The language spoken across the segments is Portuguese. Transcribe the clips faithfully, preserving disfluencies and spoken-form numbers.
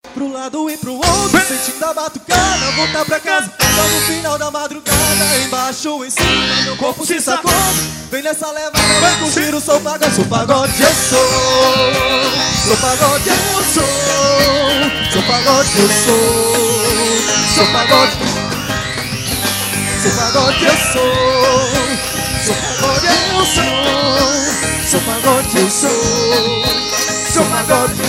pro lado e pro outro, sentindo a batucada, voltar pra casa só no final da madrugada. Embaixo ou em cima, meu corpo se sacode. Vem nessa levada, vem curtir o seu pagode. Sou pagode, eu sou. Sou pagode, eu sou. Sou pagode, eu sou. Sou pagode. Sou pagode, eu sou. Sou pagode, eu sou. Sou pagode, eu sou. Sou pagode.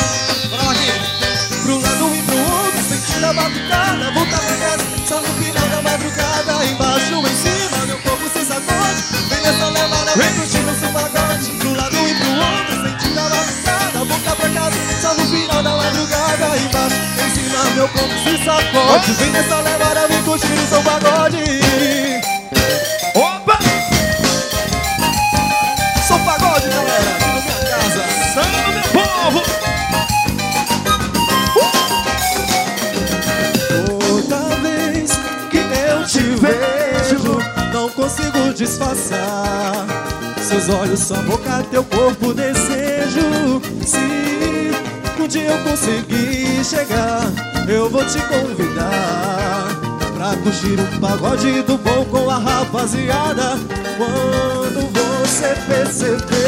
Pro lado e pro outro, sentindo a batucada, voltar pra casa só no final da madrugada. Embaixo ou em cima, meu corpo se sacode. Vem nessa levada, vem curtindo seu pagode. Pro lado e pro outro, sentindo a batucada, voltar pra casa só no final da madrugada. Embaixo, em cima, meu corpo se sacode. Vem nessa levada, vem curtindo seu pagode. Opa! Sou pagode, galera, aqui na minha casa. Samba, meu povo! Te vejo, não consigo disfarçar. Seus olhos, sua boca, teu corpo, desejo. Se um dia eu conseguir chegar, eu vou te convidar pra curtir um pagode do bom com a rapaziada. Quando você perceber,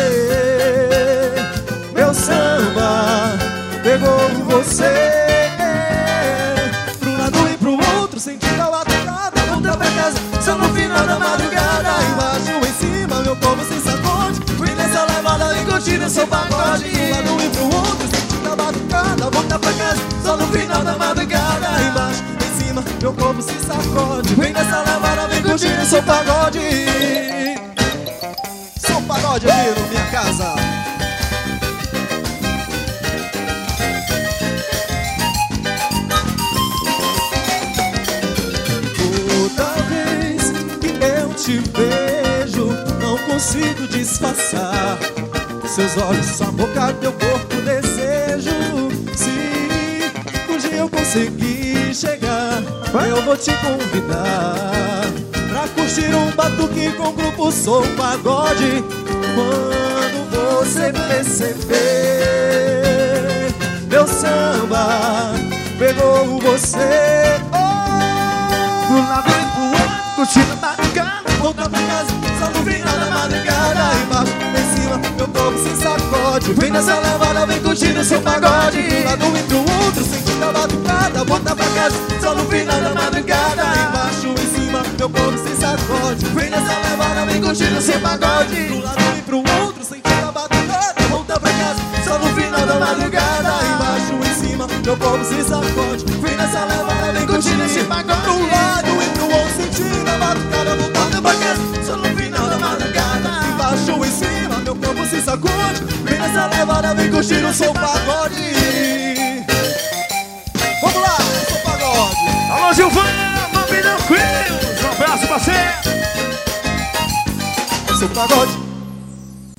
meu samba pegou você. Pro lado e pro outro, sentindo a batucada, volta pra casa só no final da madrugada. Embaixo, em cima, meu povo se sacode. Fui nessa levada e curtindo seu pagode. Pro lado e pro outro, sentindo a batucada, volta pra casa só no final da madrugada. Embaixo, em cima, meu povo se sacode. Vem nessa levada, vem curtindo seu pagode. Sou pagode aqui na minha casa. Te vejo, não consigo disfarçar. Seus olhos, sua boca, teu corpo, desejo. Se um dia eu conseguir chegar, eu vou te convidar pra curtir um batuque com o grupo Sou Pagode. Quando você perceber, meu samba pegou você. Oh! Do lado e pro outro, curtindo a madrugada, volta pra casa só no final da madrugada. Embaixo, em cima, meu corpo se sacode. Vem nessa levada, vem curtindo seu pagode. Do lado e pro outro, sentindo a batucada, volta pra casa só no final da madrugada. Embaixo, em cima, meu corpo se sacode. Vem nessa levada, vem curtindo seu pagode. Do lado e pro outro, sentindo a batucada, volta pra casa só no final da madrugada. Embaixo, em cima, meu corpo se sacode. Vem nessa levada, vem curtindo esse pagode. Do lado e pro outro, sentindo a batucada, voltando pra casa só no final da madrugada. Embaixo ou em cima, meu corpo se sacode. Vem nessa levada, vem curtir o seu pagode. Vamos lá, Sou Pagode. Alô, Gilvana, Bambidão Queens, um abraço pra você. Sou Pagode.